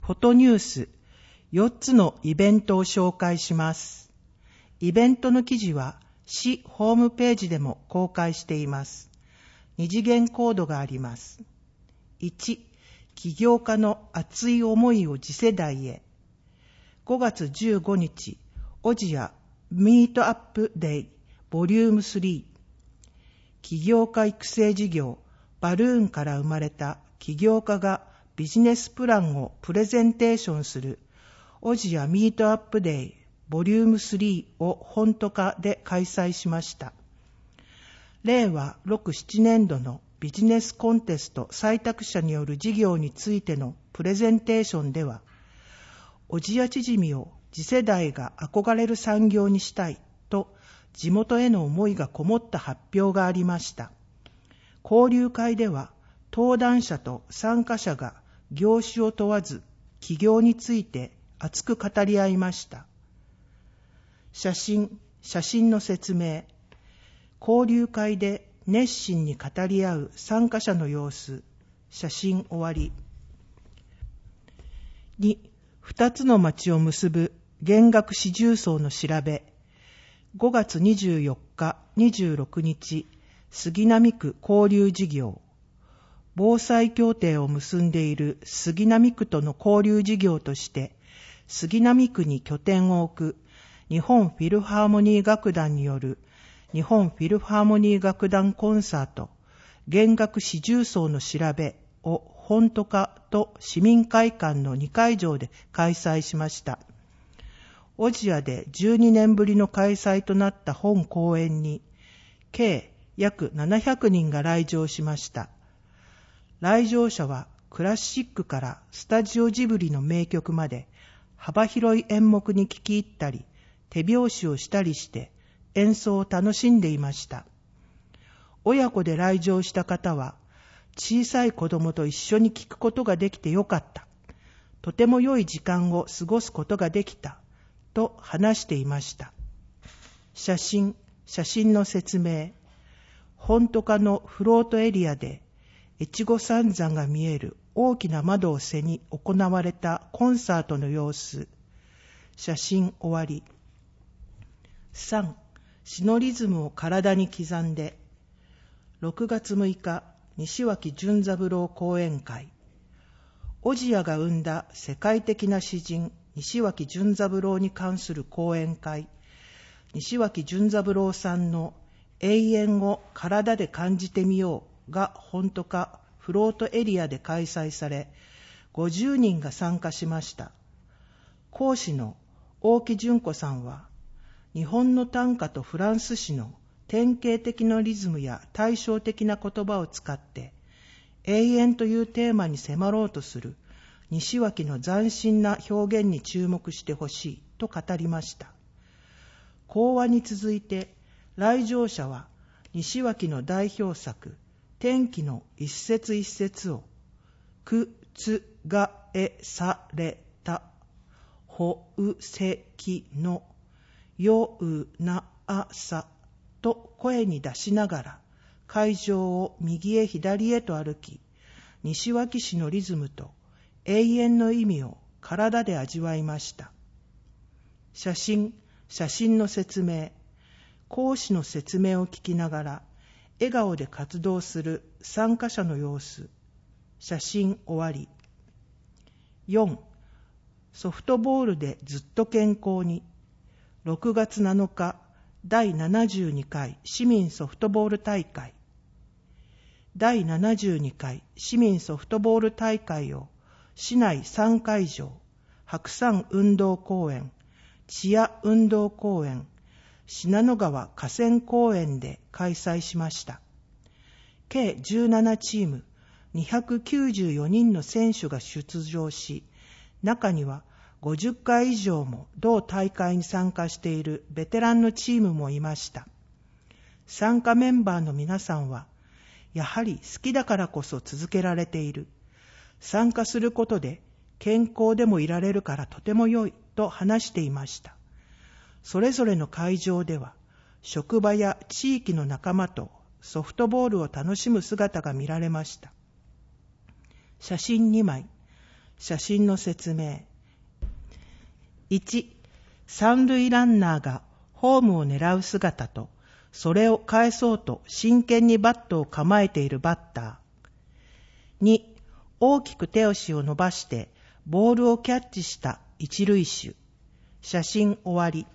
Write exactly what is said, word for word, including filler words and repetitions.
フォトニュースよっつのイベントを紹介します。イベントの記事は市ホームページでも公開しています。二次元コードがあります。いち、起業家の熱い思いを次世代へ。ごがつじゅうごにち、オジアミートアップデイボリュームスリー。起業家育成事業バルーンから生まれた起業家がビジネスプランをプレゼンテーションするオジアミートアップデイボリュームスリーを本都課で開催しました。れいわろく、ななねんどのビジネスコンテスト採択者による事業についてのプレゼンテーションでは、小千谷縮を次世代が憧れる産業にしたいと地元への思いがこもった発表がありました。交流会では登壇者と参加者が業種を問わず起業について熱く語り合いました。写真、写真の説明。交流会で熱心に語り合う参加者の様子。写真終わり。に、二つの町を結ぶ弦楽四重奏の調べ。ごがつにじゅうよっか、にじゅうろくにち、杉並区交流事業。防災協定を結んでいる杉並区との交流事業として、杉並区に拠点を置く日本フィルハーモニー楽団による日本フィルハーモニー楽団コンサート弦楽四重奏の調べを本都課と市民会館のにかいじょうで開催しました。小千谷でじゅうにねんぶりの開催となった本公演に計約ななひゃくにんが来場しました。来場者はクラシックからスタジオジブリの名曲まで幅広い演目に聞き入ったり手拍子をしたりして演奏を楽しんでいました。親子で来場した方は小さい子供と一緒に聞くことができてよかった。とても良い時間を過ごすことができたと話していました。写真、写真の説明。本都課のフロートエリアで越後三山が見える大きな窓を背に行われたコンサートの様子。写真終わり。さん、詩のリズムを体に刻んで。ろくがつむいか、西脇潤三郎講演会。小千谷が生んだ世界的な詩人、西脇潤三郎に関する講演会。西脇潤三郎さんの永遠を体で感じてみようが本都課フロートエリアで開催され、ごじゅうにんが参加しました。講師の大木純子さんは、日本の短歌とフランス詩の典型的なリズムや対照的な言葉を使って、永遠というテーマに迫ろうとする西脇の斬新な表現に注目してほしいと語りました。講話に続いて、来場者は西脇の代表作、天気の一節一節を、くつがえされた、ほうせきの、ようなあさと声に出しながら会場を右へ左へと歩き、西脇市のリズムと永遠の意味を体で味わいました。写真、写真の説明。講師の説明を聞きながら笑顔で活動する参加者の様子。写真終わり。よん、ソフトボールでずっと健康に。ろくがつなのか、だいななじゅうにかい市民ソフトボール大会。だいななじゅうにかい市民ソフトボール大会を市内さんかいじょう、白山運動公園、千谷運動公園、信濃川河川公園で開催しました。計じゅうななチーム、にひゃくきゅうじゅうよにんの選手が出場し、中にはごじゅっかい以上も同大会に参加しているベテランのチームもいました。参加メンバーの皆さんは、やはり好きだからこそ続けられている。参加することで健康でもいられるからとても良いと話していました。それぞれの会場では、職場や地域の仲間とソフトボールを楽しむ姿が見られました。写真にまい。 写真の説明。いち、三塁ランナーがホームを狙う姿と、それを返そうと真剣にバットを構えているバッター。に、大きく手足を伸ばしてボールをキャッチした一塁手。写真終わり。